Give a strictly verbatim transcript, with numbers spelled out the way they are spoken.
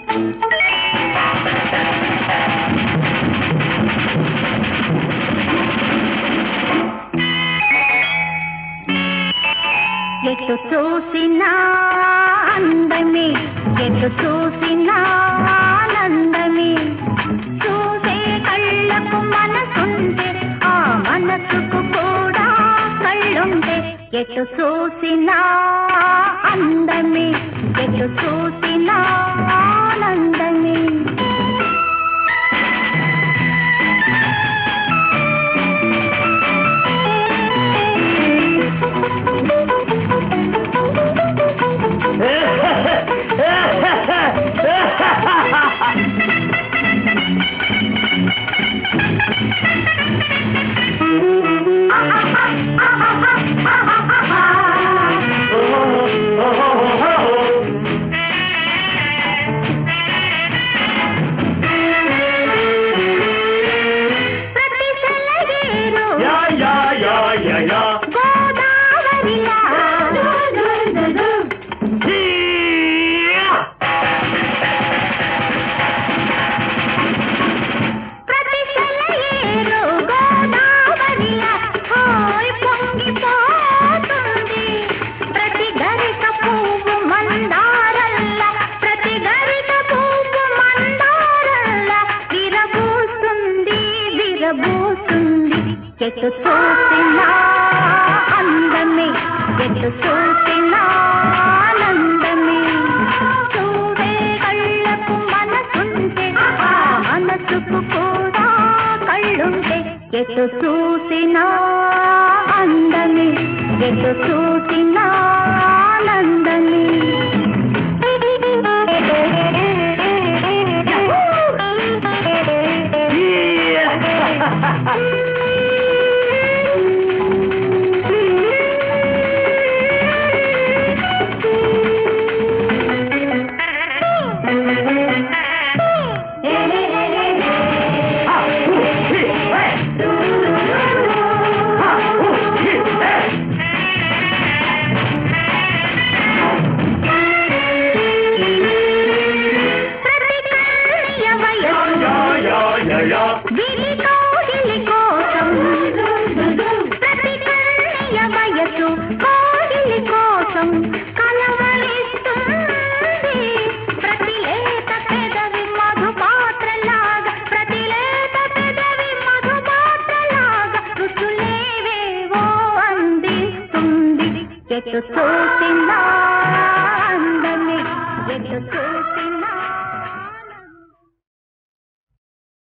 ఎటు చూసినా అందమే, ఎటు చూసినా ఆనందమే. చూసే కళ్ళకు మనసుంటే ఆ మనసుకు కూడా కళ్ళుంటే. ఎటు చూసినా అందమే, ఎటు చూసినా ఆనందమే. ఎటు చూసినా అందమే, ఎటు చూసినా ఆనందమే. చూడే కళ్ళకు మనసుంటే ఆ మనసుకు కూడా కళ్ళుంటే. ఎటు చూసినా అందమే, ఎటు చూసినా ఆనందమే. ఎటు చూసినా అందమే, ఎటు చూసినా